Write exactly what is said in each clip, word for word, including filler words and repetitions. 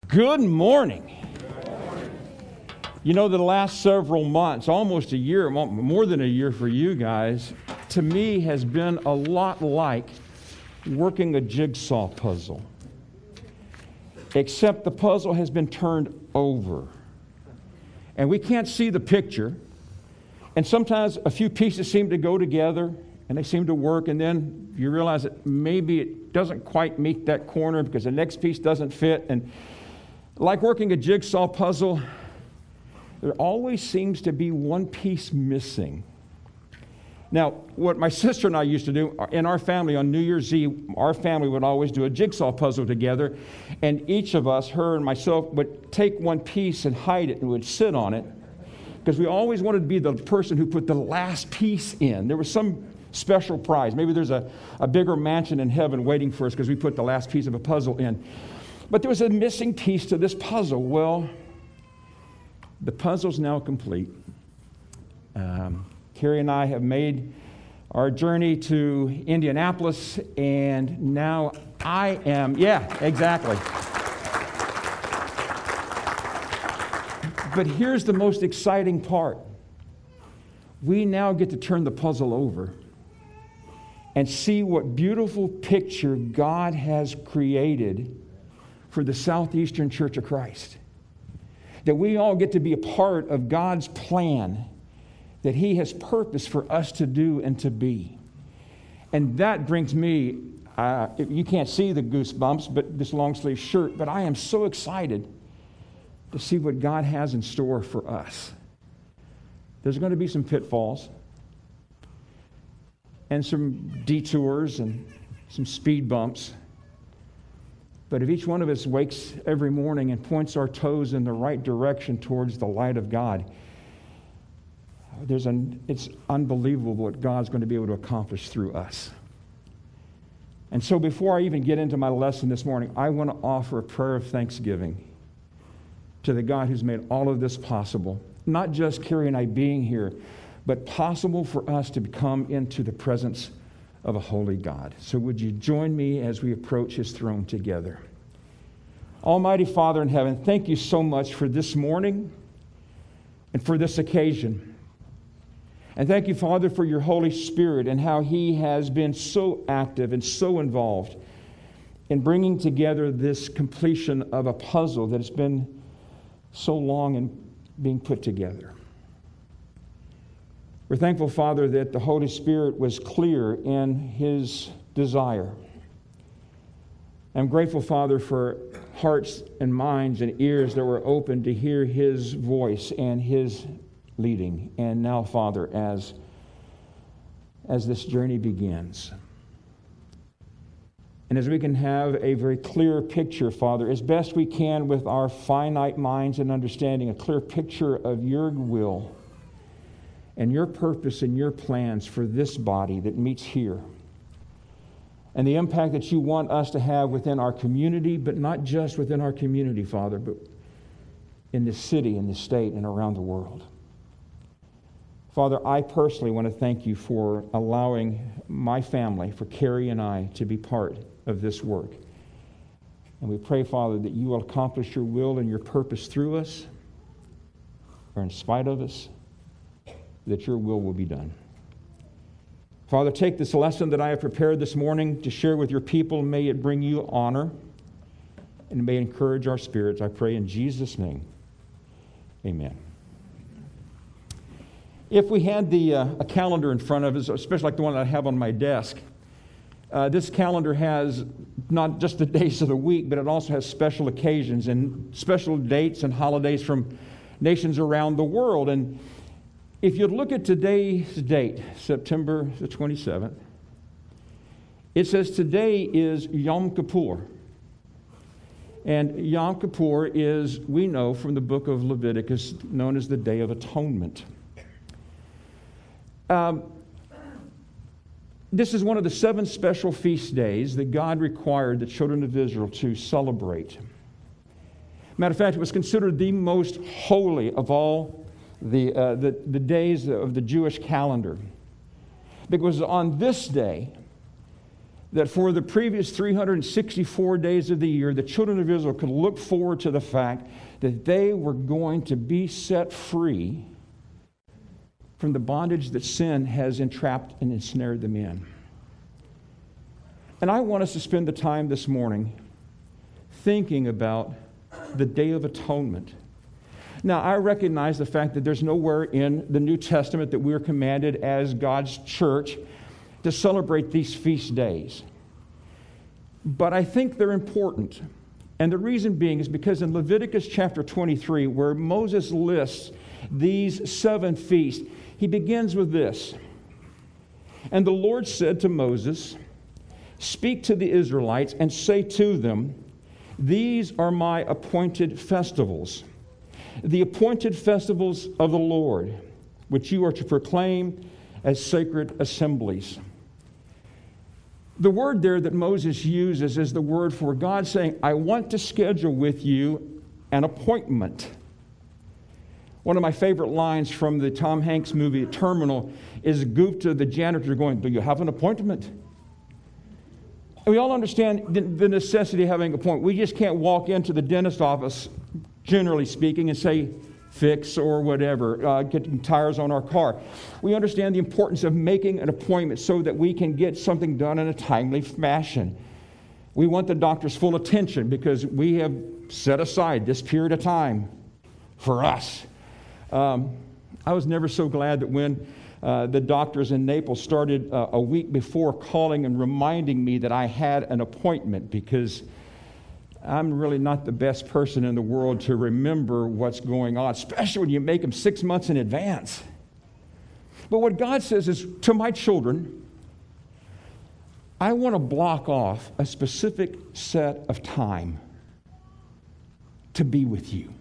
Good morning. You know, the last several months, almost a year, more than a year for you guys, to me has been a lot like working a jigsaw puzzle. Except the puzzle has been turned over. And we can't see the picture. And sometimes a few pieces seem to go together and they seem to work, and then you realize that maybe it doesn't quite meet that corner because the next piece doesn't fit. And like working a jigsaw puzzle, there always seems to be one piece missing. Now, what my sister and I used to do in our family on New Year's Eve, our family would always do a jigsaw puzzle together, and each of us, her and myself, would take one piece and hide it and would sit on it because we always wanted to be the person who put the last piece in. There was some special prize. Maybe there's a, a bigger mansion in heaven waiting for us because we put the last piece of a puzzle in. But there was a missing piece to this puzzle. Well, the puzzle's now complete. Um, Carrie and I have made our journey to Indianapolis, and now I am, yeah, exactly. But here's the most exciting part. We now get to turn the puzzle over and see what beautiful picture God has created for the Southeastern Church of Christ. That we all get to be a part of God's plan that He has purposed for us to do and to be. And that brings me, uh, you can't see the goosebumps, but this long sleeve shirt, but I am so excited to see what God has in store for us. There's going to be some pitfalls and some detours and some speed bumps. But if each one of us wakes every morning and points our toes in the right direction towards the light of God, there's an, it's unbelievable what God's going to be able to accomplish through us. And so before I even get into my lesson this morning, I want to offer a prayer of thanksgiving to the God who's made all of this possible. Not just Carrie and I being here, but possible for us to come into the presence of a holy God. So would you join me as we approach His throne together? Almighty Father in heaven, thank you so much for this morning and for this occasion. And thank you, Father, for your Holy Spirit and how He has been so active and so involved in bringing together this completion of a puzzle that has been so long in being put together. We're thankful, Father, that the Holy Spirit was clear in His desire. I'm grateful, Father, for hearts and minds and ears that were open to hear His voice and His leading. And now, Father, as, as this journey begins, and as we can have a very clear picture, Father, as best we can with our finite minds and understanding, a clear picture of your will and your purpose and your plans for this body that meets here, and the impact that you want us to have within our community, but not just within our community, Father, but in this city, in this state, and around the world. Father, I personally want to thank you for allowing my family, for Carrie and I, to be part of this work. And we pray, Father, that you will accomplish your will and your purpose through us, or in spite of us, that your will will be done. Father, take this lesson that I have prepared this morning to share with your people. May it bring you honor and may encourage our spirits. I pray in Jesus' name. Amen. If we had the uh, a calendar in front of us, especially like the one that I have on my desk, uh, this calendar has not just the days of the week, but it also has special occasions and special dates and holidays from nations around the world. And if you look at today's date, September the twenty-seventh, it says today is Yom Kippur. And Yom Kippur is, we know from the book of Leviticus, known as the Day of Atonement. Um, this is one of the seven special feast days that God required the children of Israel to celebrate. Matter of fact, it was considered the most holy of all the, uh, the, the days of the Jewish calendar. Because on this day, that for the previous three hundred sixty-four days of the year, the children of Israel could look forward to the fact that they were going to be set free from the bondage that sin has entrapped and ensnared them in. And I want us to spend the time this morning thinking about the Day of Atonement. Now, I recognize the fact that there's nowhere in the New Testament that we're commanded as God's church to celebrate these feast days. But I think they're important. And the reason being is because in Leviticus chapter twenty-three, where Moses lists these seven feasts, he begins with this. And the Lord said to Moses, "Speak to the Israelites and say to them, these are my appointed festivals, the appointed festivals of the Lord, which you are to proclaim as sacred assemblies." The word there that Moses uses is the word for God saying, I want to schedule with you an appointment. One of my favorite lines from the Tom Hanks movie Terminal is Gupta, the janitor, going, "Do you have an appointment?" And we all understand the, the necessity of having an appointment. We just can't walk into the dentist office, generally speaking, and say, fix or whatever, uh, getting tires on our car. We understand the importance of making an appointment so that we can get something done in a timely fashion. We want the doctor's full attention because we have set aside this period of time for us. Um, I was never so glad that when uh, the doctors in Naples started uh, a week before calling and reminding me that I had an appointment, because I'm really not the best person in the world to remember what's going on, especially when you make them six months in advance. But what God says is, to my children, I want to block off a specific set of time to be with you.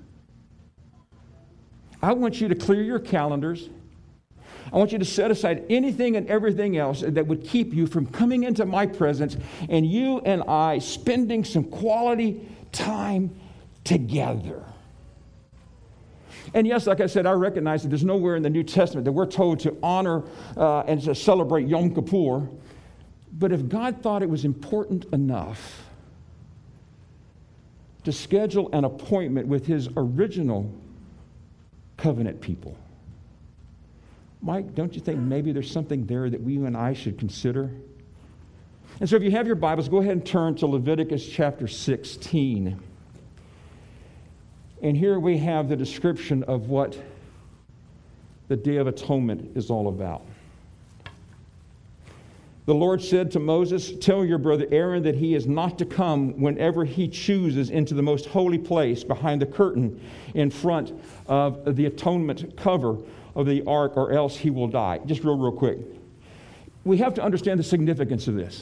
I want you to clear your calendars. I want you to set aside anything and everything else that would keep you from coming into my presence and you and I spending some quality time together. And yes, like I said, I recognize that there's nowhere in the New Testament that we're told to honor uh, and to celebrate Yom Kippur. But if God thought it was important enough to schedule an appointment with his original covenant people, Mike, don't you think maybe there's something there that we and I should consider? And so if you have your Bibles, go ahead and turn to Leviticus chapter sixteen. And here we have the description of what the Day of Atonement is all about. The Lord said to Moses, "Tell your brother Aaron that he is not to come whenever he chooses into the most holy place behind the curtain in front of the atonement cover of the ark, or else he will die." Just real, real quick. We have to understand the significance of this.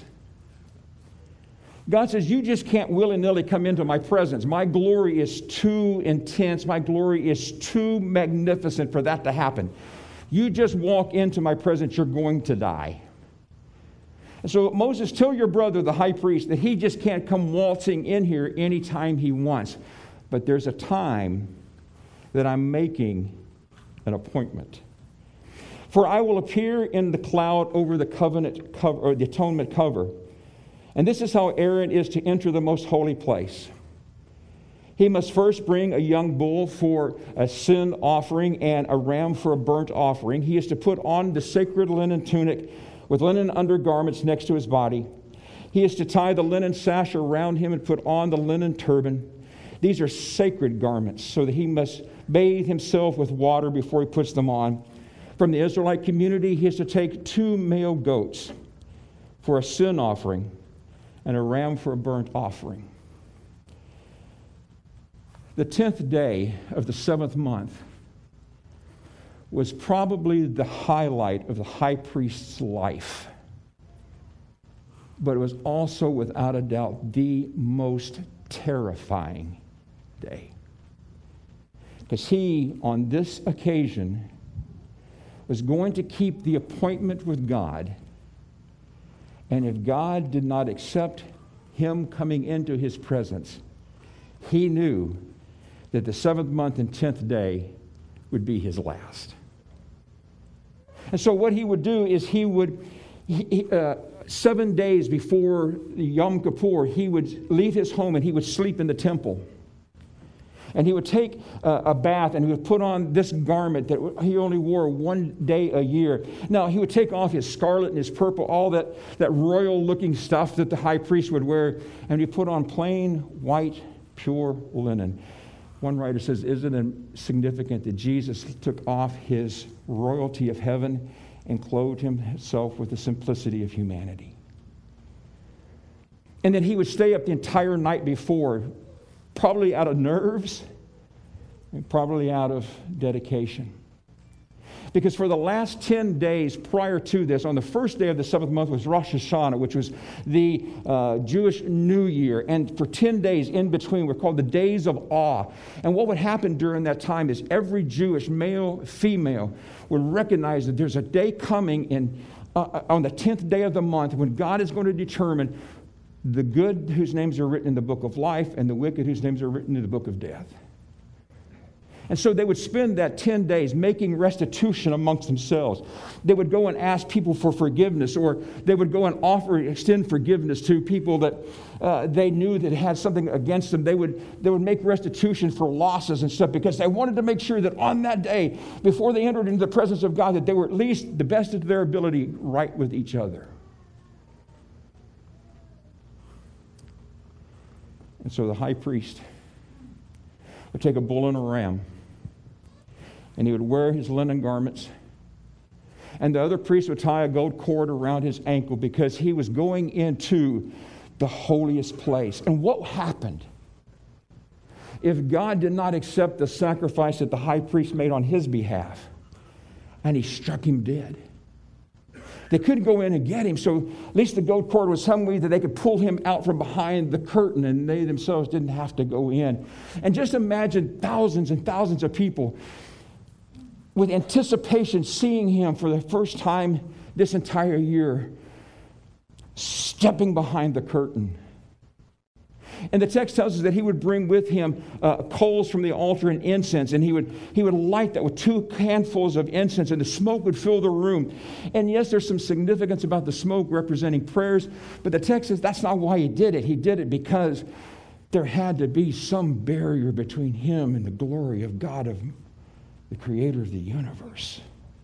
God says, you just can't willy-nilly come into my presence. My glory is too intense. My glory is too magnificent for that to happen. You just walk into my presence, you're going to die. And so Moses, tell your brother, the high priest, that he just can't come waltzing in here anytime he wants. But there's a time that I'm making an appointment. For I will appear in the cloud over the covenant cover, or the atonement cover. And this is how Aaron is to enter the most holy place. He must first bring a young bull for a sin offering and a ram for a burnt offering. He is to put on the sacred linen tunic with linen undergarments next to his body. He is to tie the linen sash around him and put on the linen turban. These are sacred garments, so that he must bathe himself with water before he puts them on. From the Israelite community, he is to take two male goats for a sin offering and a ram for a burnt offering. The tenth day of the seventh month was probably the highlight of the high priest's life. But it was also, without a doubt, the most terrifying day. Because he, on this occasion, was going to keep the appointment with God. And if God did not accept him coming into his presence, he knew that the seventh month and tenth day would be his last. And so what he would do is he would he, uh, seven days before Yom Kippur, he would leave his home and he would sleep in the temple. And he would take a, a bath and he would put on this garment that he only wore one day a year. Now, he would take off his scarlet and his purple, all that, that royal-looking stuff that the high priest would wear, and he put on plain, white, pure linen. One writer says, isn't it significant that Jesus took off his royalty of heaven and clothed himself with the simplicity of humanity? And then he would stay up the entire night before, probably out of nerves and probably out of dedication. Because for the last ten days prior to this, on the first day of the seventh month was Rosh Hashanah, which was the uh, Jewish New Year. And for ten days in between were called the Days of Awe. And what would happen during that time is every Jewish, male, female, would recognize that there's a day coming in, uh, on the tenth day of the month when God is going to determine the good whose names are written in the book of life and the wicked whose names are written in the book of death. And so they would spend that ten days making restitution amongst themselves. They would go and ask people for forgiveness, or they would go and offer, extend forgiveness to people that uh, they knew that had something against them. They would, they would make restitution for losses and stuff because they wanted to make sure that on that day, before they entered into the presence of God, that they were at least the best of their ability right with each other. And so the high priest would take a bull and a ram, and he would wear his linen garments. And the other priest would tie a gold cord around his ankle because he was going into the holiest place. And what happened if God did not accept the sacrifice that the high priest made on his behalf and he struck him dead? They couldn't go in and get him, so at least the gold cord was some way that they could pull him out from behind the curtain, and they themselves didn't have to go in. And just imagine thousands and thousands of people with anticipation seeing him for the first time this entire year, stepping behind the curtain. And the text tells us that he would bring with him uh, coals from the altar and incense, and he would he would light that with two handfuls of incense, and the smoke would fill the room. And yes, there's some significance about the smoke representing prayers, but the text says that's not why he did it. He did it because there had to be some barrier between him and the glory of God, of the creator of the universe.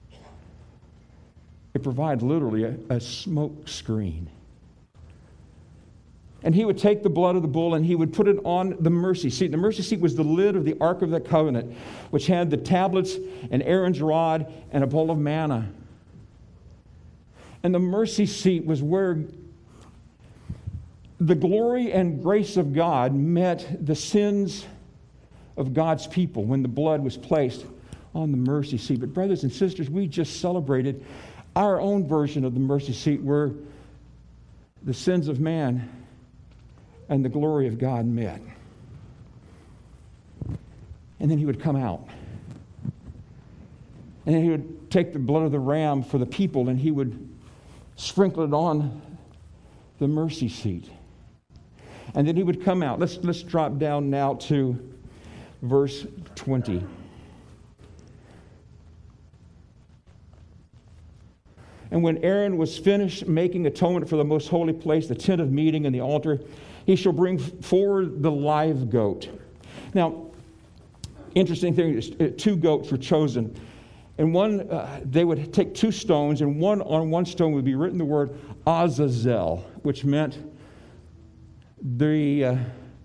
It provided literally a, a smoke screen. And he would take the blood of the bull and he would put it on the mercy seat. The mercy seat was the lid of the Ark of the Covenant, which had the tablets and Aaron's rod and a bowl of manna. And the mercy seat was where the glory and grace of God met the sins of God's people when the blood was placed on the mercy seat. But brothers and sisters, we just celebrated our own version of the mercy seat where the sins of man and the glory of God met. And then he would come out. And then he would take the blood of the ram for the people and he would sprinkle it on the mercy seat. And then he would come out. Let's, let's drop down now to verse twenty. And when Aaron was finished making atonement for the most holy place, the tent of meeting and the altar, he shall bring forward the live goat. Now, interesting thing is uh, two goats were chosen. And one, uh, they would take two stones, and one on one stone would be written the word Azazel, which meant the uh,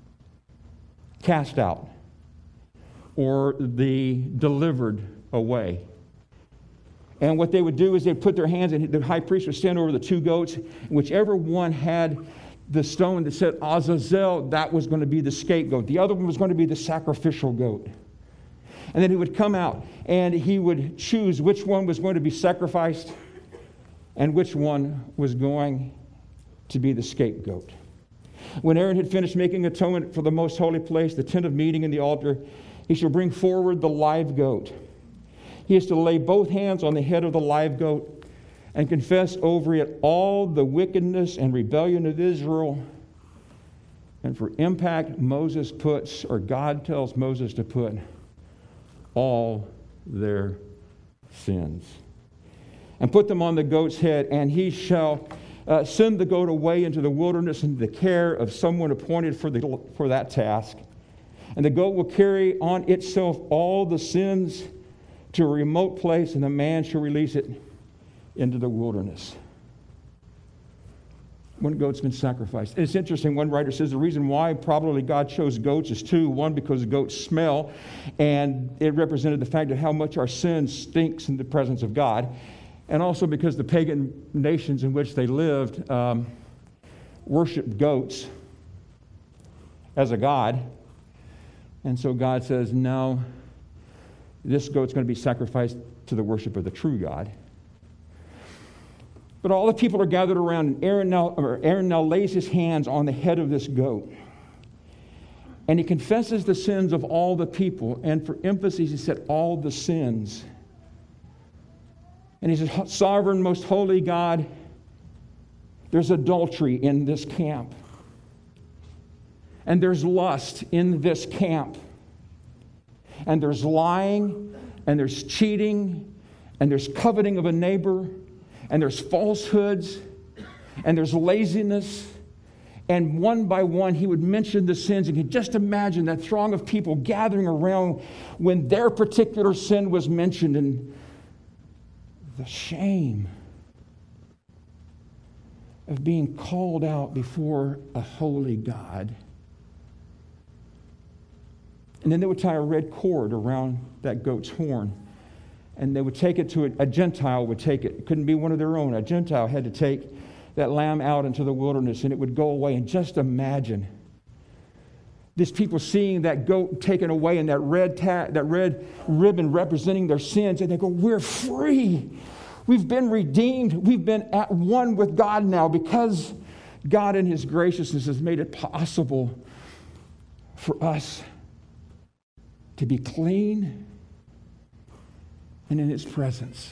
cast out or the delivered away. And what they would do is they'd put their hands, and the high priest would stand over the two goats, and whichever one had the stone that said Azazel, that was going to be the scapegoat. The other one was going to be the sacrificial goat. And then he would come out, and he would choose which one was going to be sacrificed and which one was going to be the scapegoat. When Aaron had finished making atonement for the most holy place, the tent of meeting and the altar, he shall bring forward the live goat. He is to lay both hands on the head of the live goat and confess over it all the wickedness and rebellion of Israel. And for impact, Moses puts, or God tells Moses to put, all their sins. And put them on the goat's head, and he shall uh, send the goat away into the wilderness into the care of someone appointed for, the, for that task. And the goat will carry on itself all the sins to a remote place, and the man shall release it into the wilderness. One goat's been sacrificed. And it's interesting, one writer says the reason why probably God chose goats is two. One, because goats smell, and it represented the fact of how much our sin stinks in the presence of God. And also because the pagan nations in which they lived um, worshiped goats as a god. And so God says, no, this goat's going to be sacrificed to the worship of the true God. But all the people are gathered around, and Aaron now, or Aaron now lays his hands on the head of this goat. And he confesses the sins of all the people. And for emphasis, he said, all the sins. And he said, sovereign, most holy God, there's adultery in this camp. And there's lust in this camp. And there's lying, and there's cheating, and there's coveting of a neighbor, and there's falsehoods, and there's laziness. And one by one, he would mention the sins. And you can just imagine that throng of people gathering around when their particular sin was mentioned, and the shame of being called out before a holy God. And then they would tie a red cord around that goat's horn. And they would take it to a, a Gentile would take it. It couldn't be one of their own. A Gentile had to take that lamb out into the wilderness, and it would go away. And just imagine these people seeing that goat taken away and that red ta- that red ribbon representing their sins, and they go, we're free. We've been redeemed. We've been at one with God now because God in His graciousness has made it possible for us to be clean and in His presence.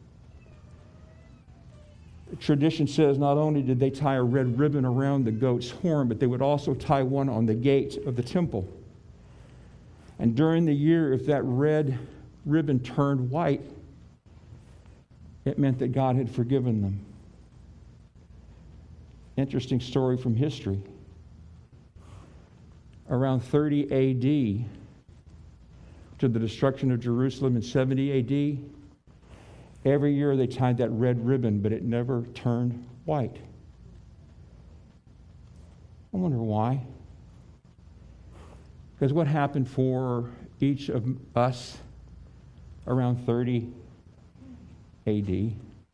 The tradition says not only did they tie a red ribbon around the goat's horn, but they would also tie one on the gate of the temple. And during the year, if that red ribbon turned white, it meant that God had forgiven them. Interesting story from history. Around thirty A D, to the destruction of Jerusalem in seventy A D, every year they tied that red ribbon, but it never turned white. I wonder why. Because what happened for each of us around thirty A D?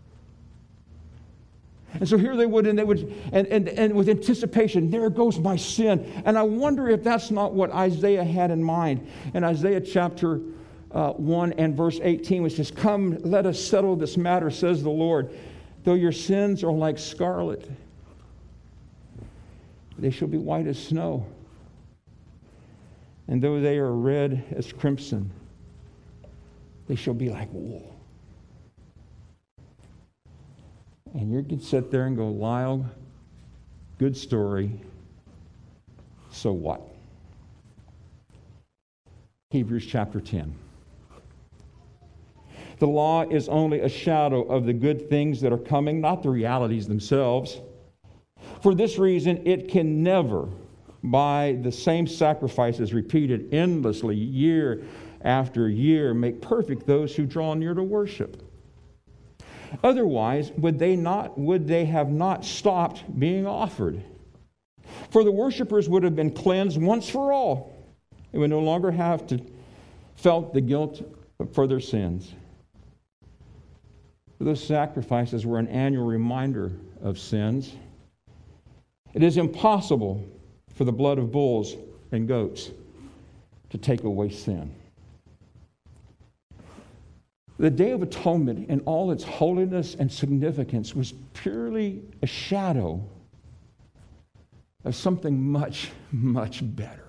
And so here they would, and they would, and, and, and with anticipation, there goes my sin. And I wonder if that's not what Isaiah had in mind. In Isaiah chapter uh, one and verse eighteen, which says, come, let us settle this matter, says the Lord. Though your sins are like scarlet, they shall be white as snow. And though they are red as crimson, they shall be like wool. And you can sit there and go, Lyle, good story. So what? Hebrews chapter ten. The law is only a shadow of the good things that are coming, not the realities themselves. For this reason, it can never, by the same sacrifices repeated endlessly year after year, make perfect those who draw near to worship. Otherwise, would they not, would they have not stopped being offered? For the worshipers would have been cleansed once for all. They would no longer have to felt the guilt for their sins. Those sacrifices were an annual reminder of sins. It is impossible for the blood of bulls and goats to take away sin. The Day of Atonement in all its holiness and significance was purely a shadow of something much, much better.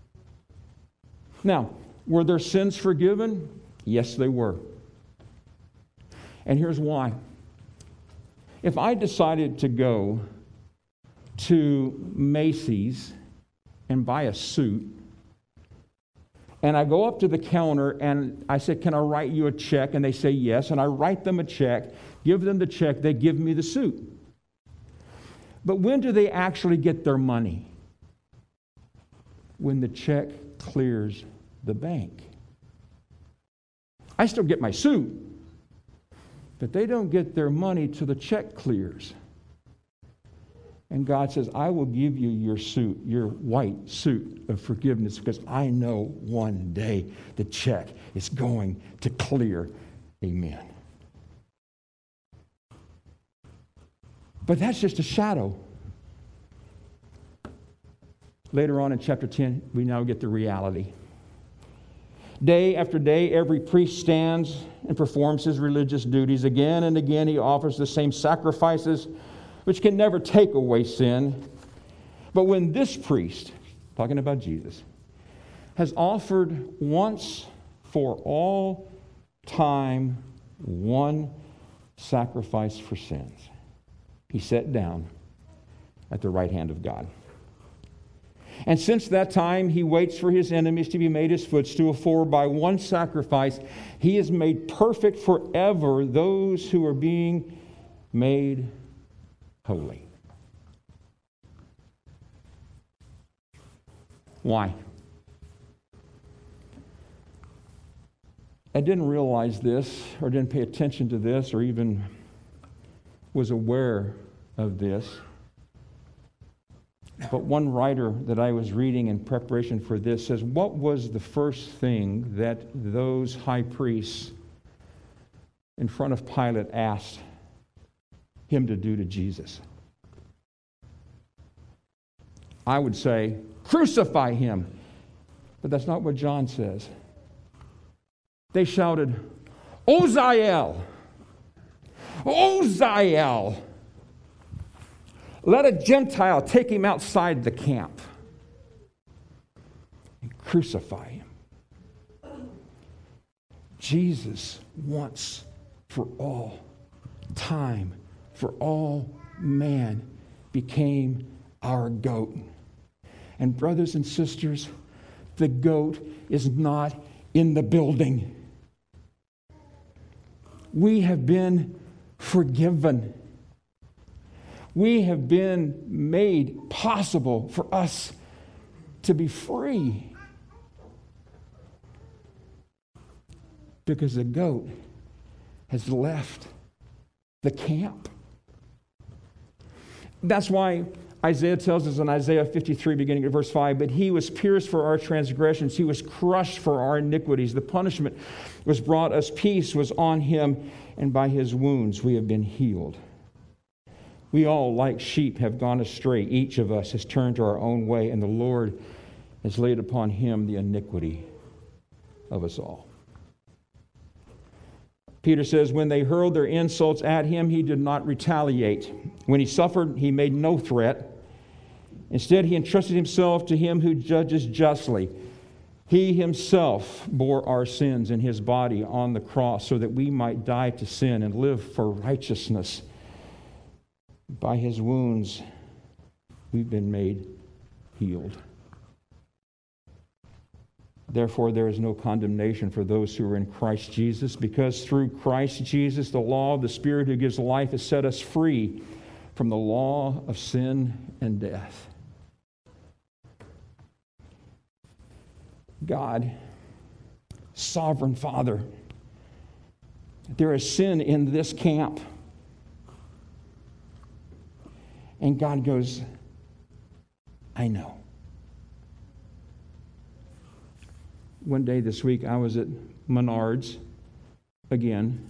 Now, were their sins forgiven? Yes, they were. And here's why. If I decided to go to Macy's and buy a suit, and I go up to the counter and I say, can I write you a check? And they say yes. And I write them a check, give them the check, they give me the suit. But when do they actually get their money? When the check clears the bank. I still get my suit, but they don't get their money till the check clears. And God says, I will give you your suit, your white suit of forgiveness, because I know one day the check is going to clear. Amen. But that's just a shadow. Later on in chapter ten, we now get the reality. Day after day, every priest stands and performs his religious duties. Again and again, he offers the same sacrifices, which can never take away sin. But when this priest, talking about Jesus, has offered once for all time one sacrifice for sins, he sat down at the right hand of God. And since that time, he waits for his enemies to be made his footstool, for by one sacrifice, he has made perfect forever those who are being made holy. Why? I didn't realize this, or didn't pay attention to this, or even was aware of this. But one writer that I was reading in preparation for this says, what was the first thing that those high priests in front of Pilate asked him to do to Jesus? I would say, crucify him. But that's not what John says. They shouted, Oziel! Oziel! Let a Gentile take him outside the camp and crucify him. Jesus once for all time, for all man, became our goat. And brothers and sisters, the goat is not in the building. We have been forgiven. We have been made possible for us to be free. Because the goat has left the camp. That's why Isaiah tells us in Isaiah fifty-three, beginning at verse five, but he was pierced for our transgressions, he was crushed for our iniquities. The punishment was brought us peace was on him, and by his wounds we have been healed. We all, like sheep, have gone astray. Each of us has turned to our own way, and the Lord has laid upon him the iniquity of us all. Peter says, when they hurled their insults at him, he did not retaliate. When he suffered, he made no threat. Instead, he entrusted himself to him who judges justly. He himself bore our sins in his body on the cross so that we might die to sin and live for righteousness. By his wounds, we've been made healed. Therefore, there is no condemnation for those who are in Christ Jesus, because through Christ Jesus, the law of the Spirit who gives life has set us free from the law of sin and death. God, sovereign Father, there is sin in this camp. And God goes, I know. One day this week, I was at Menards again,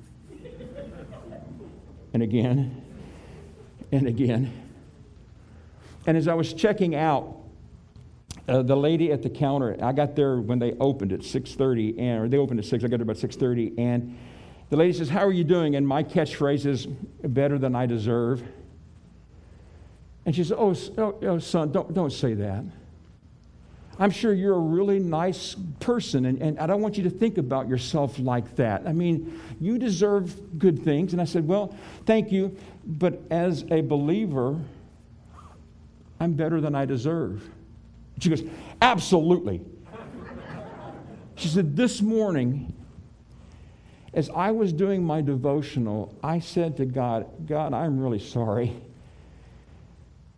and again, and again. And as I was checking out, uh, the lady at the counter, I got there when they opened at six thirty, and or they opened at six, I got there about six thirty, and the lady says, how are you doing? And my catchphrase is, better than I deserve. And she said, oh, oh, oh son, don't, don't say that. I'm sure you're a really nice person, and, and I don't want you to think about yourself like that. I mean, you deserve good things. And I said, well, thank you, but as a believer, I'm better than I deserve. She goes, absolutely. She said, this morning, as I was doing my devotional, I said to God, God, I'm really sorry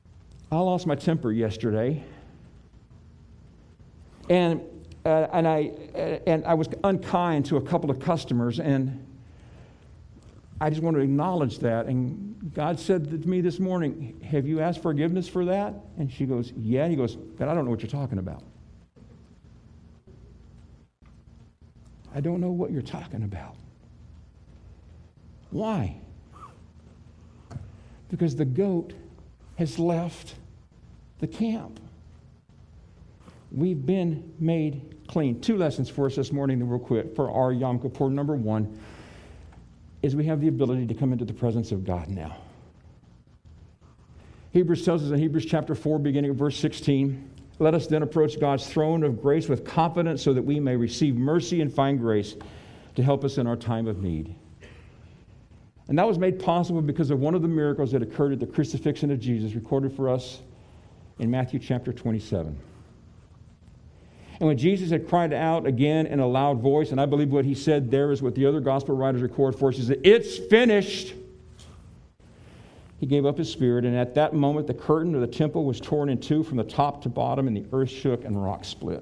I lost my temper yesterday, and uh, and I uh, and I was unkind to a couple of customers, and I just want to acknowledge that. And God said to me this morning, "Have you asked forgiveness for that?" And she goes, "Yeah." And he goes, "God, I don't know what you're talking about." I don't know what you're talking about. Why? Because the goat has left the camp. We've been made clean. Two lessons for us this morning, real quick, for our Yom Kippur. Number one is we have the ability to come into the presence of God now. Hebrews tells us in Hebrews chapter four, beginning of verse sixteen, "Let us then approach God's throne of grace with confidence so that we may receive mercy and find grace to help us in our time of need." And that was made possible because of one of the miracles that occurred at the crucifixion of Jesus, recorded for us in Matthew chapter twenty-seven. And when Jesus had cried out again in a loud voice, and I believe what he said there is what the other gospel writers record for us, is that it's finished. He gave up his spirit, and at that moment the curtain of the temple was torn in two from the top to bottom, and the earth shook and rocks split.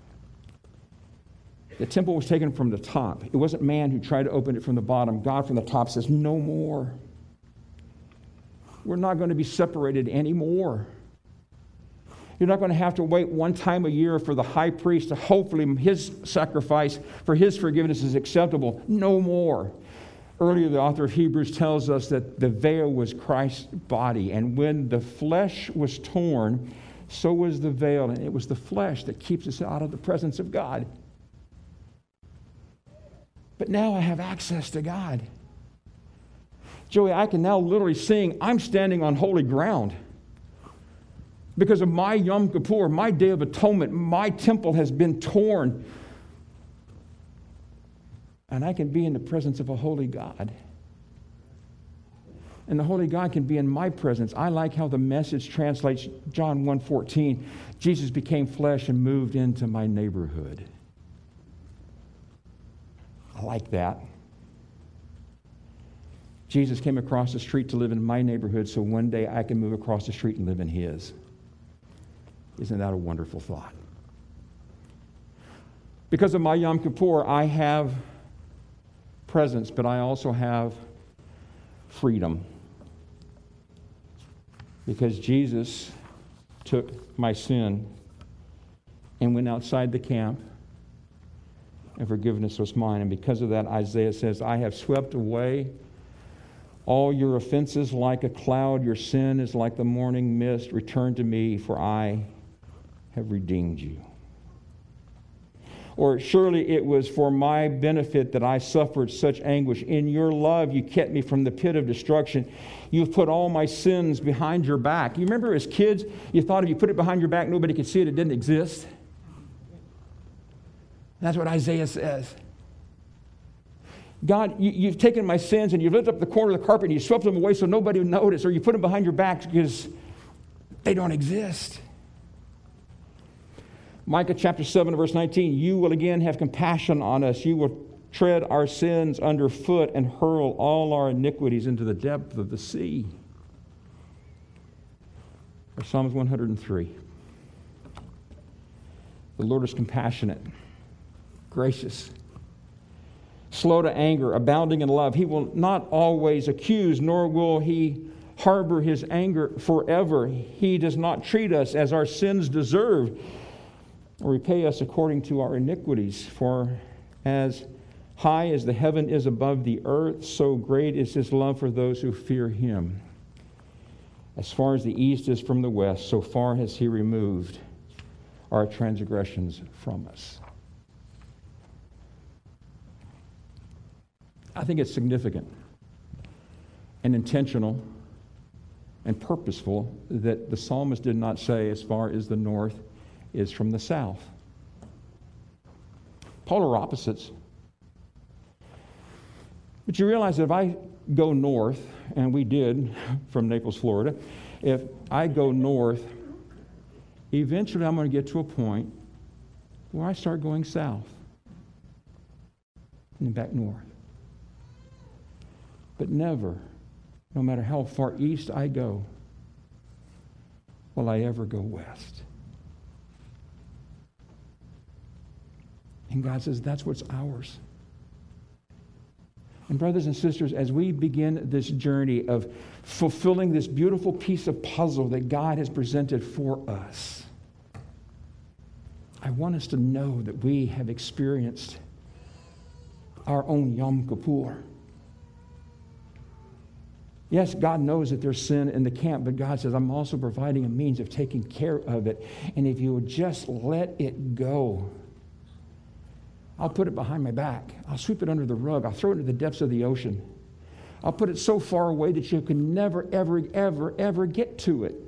The temple was taken from the top. It wasn't man who tried to open it from the bottom. God from the top says, no more. We're not going to be separated anymore. You're not going to have to wait one time a year for the high priest to hopefully his sacrifice for his forgiveness is acceptable. No more. Earlier, the author of Hebrews tells us that the veil was Christ's body, and when the flesh was torn, so was the veil, and it was the flesh that keeps us out of the presence of God. But now I have access to God. Joey, I can now literally sing, I'm standing on holy ground. Because of my Yom Kippur, my Day of Atonement, my temple has been torn. And I can be in the presence of a holy God. And the holy God can be in my presence. I like how the Message translates John one fourteen. Jesus became flesh and moved into my neighborhood. I like that. Jesus came across the street to live in my neighborhood, so one day I can move across the street and live in his. Isn't that a wonderful thought? Because of my Yom Kippur, I have presence, but I also have freedom. Because Jesus took my sin and went outside the camp, and forgiveness was mine. And because of that, Isaiah says, I have swept away all your offenses like a cloud. Your sin is like the morning mist. Return to me, for I have redeemed you. Or surely it was for my benefit that I suffered such anguish. In your love, you kept me from the pit of destruction. You've put all my sins behind your back. You remember as kids, you thought if you put it behind your back, nobody could see it. It didn't exist. That's what Isaiah says. God, you, you've taken my sins and you've lifted up the corner of the carpet and you swept them away so nobody would notice, or you put them behind your back because they don't exist. Micah chapter seven, verse nineteen, you will again have compassion on us. You will tread our sins underfoot and hurl all our iniquities into the depth of the sea. Or Psalms one hundred three. The Lord is compassionate, gracious, slow to anger, abounding in love. He will not always accuse, nor will he harbor his anger forever. He does not treat us as our sins deserve, or repay us according to our iniquities. For as high as the heaven is above the earth, so great is his love for those who fear him. As far as the east is from the west, so far has he removed our transgressions from us. I think it's significant and intentional and purposeful that the psalmist did not say as far as the north is from the south. Polar opposites. But you realize that if I go north, and we did from Naples, Florida, if I go north, eventually I'm going to get to a point where I start going south and then back north. But never, no matter how far east I go, will I ever go west. And God says, that's what's ours. And brothers and sisters, as we begin this journey of fulfilling this beautiful piece of puzzle that God has presented for us, I want us to know that we have experienced our own Yom Kippur. Yes, God knows that there's sin in the camp, but God says, I'm also providing a means of taking care of it. And if you will just let it go, I'll put it behind my back. I'll sweep it under the rug. I'll throw it into the depths of the ocean. I'll put it so far away that you can never, ever, ever, ever get to it.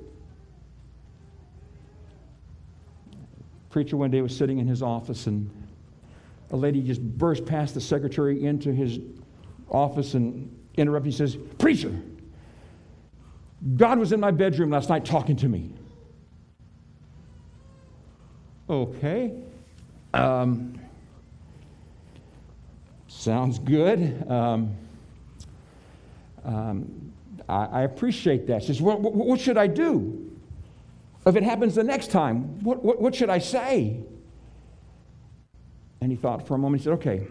A preacher one day was sitting in his office, and a lady just burst past the secretary into his office and interrupted. He says, "Preacher, God was in my bedroom last night talking to me." Okay. Um... Sounds good. Um, um, I, I appreciate that. She says, well, what, what should I do? If it happens the next time, what, what, what should I say? And he thought for a moment. He said, okay,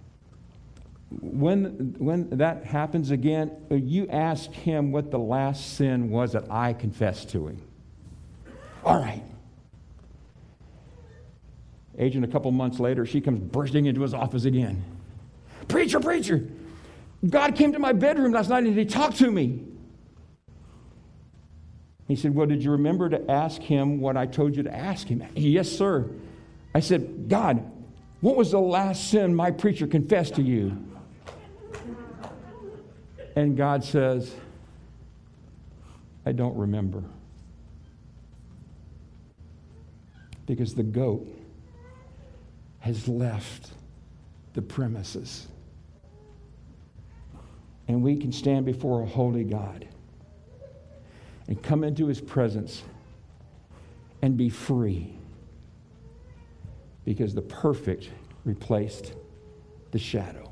when, when that happens again, you ask him what the last sin was that I confessed to him. All right. Agent, a couple months later, she comes bursting into his office again. Preacher, preacher, God came to my bedroom last night and he talked to me. He said, well, did you remember to ask him what I told you to ask him? Yes, sir. I said, God, what was the last sin my preacher confessed to you? And God says, I don't remember. Because the goat has left the premises. And we can stand before a holy God and come into his presence and be free, because the perfect replaced the shadow.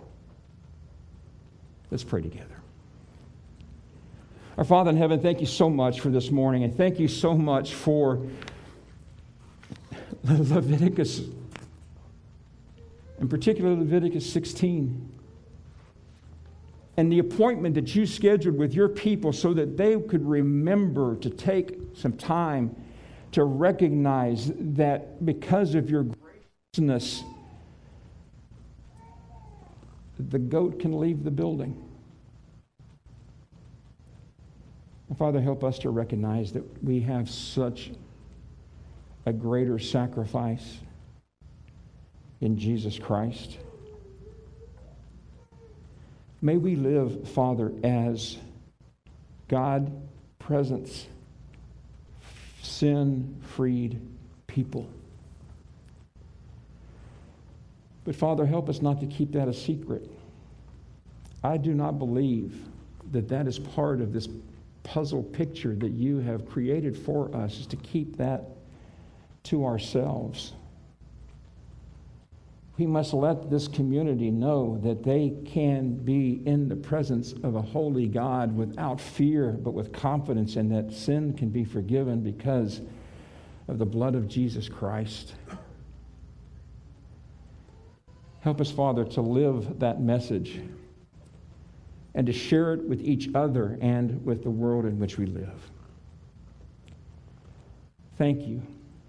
Let's pray together. Our Father in heaven, thank you so much for this morning, and thank you so much for Leviticus, in particular Leviticus sixteen. And the appointment that you scheduled with your people so that they could remember to take some time to recognize that because of your graciousness, the goat can leave the building. And Father, help us to recognize that we have such a greater sacrifice in Jesus Christ. May we live, Father, as God presence, sin-freed people. But Father, help us not to keep that a secret. I do not believe that that is part of this puzzle picture that you have created for us, is to keep that to ourselves. We must let this community know that they can be in the presence of a holy God without fear, but with confidence, and that sin can be forgiven because of the blood of Jesus Christ. Help us, Father, to live that message and to share it with each other and with the world in which we live. Thank you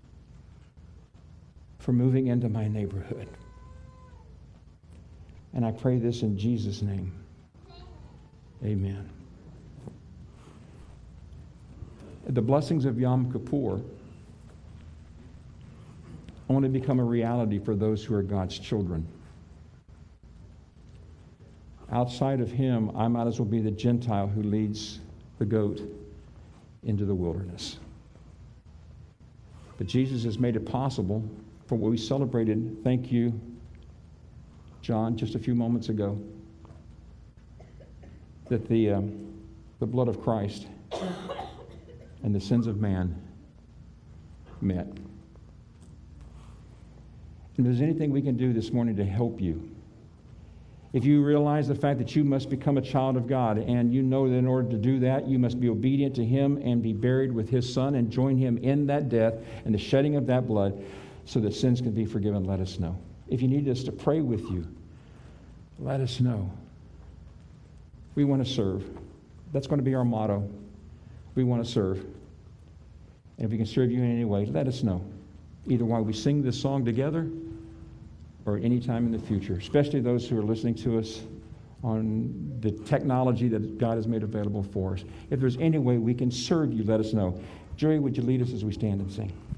for moving into my neighborhood. And I pray this in Jesus' name. Amen. The blessings of Yom Kippur only become a reality for those who are God's children. Outside of him, I might as well be the Gentile who leads the goat into the wilderness. But Jesus has made it possible for what we celebrated. Thank you, John, just a few moments ago, that the, um, the blood of Christ and the sins of man met. And if there's anything we can do this morning to help you, If you realize the fact that you must become a child of God, and you know that in order to do that, you must be obedient to Him and be buried with His Son and join Him in that death and the shedding of that blood so that sins can be forgiven, let us know. If you need us to pray with you, let us know. We want to serve. That's going to be our motto. We want to serve. And if we can serve you in any way, let us know. Either while we sing this song together or any time in the future, especially those who are listening to us on the technology that God has made available for us. If there's any way we can serve you, let us know. Jerry, would you lead us as we stand and sing?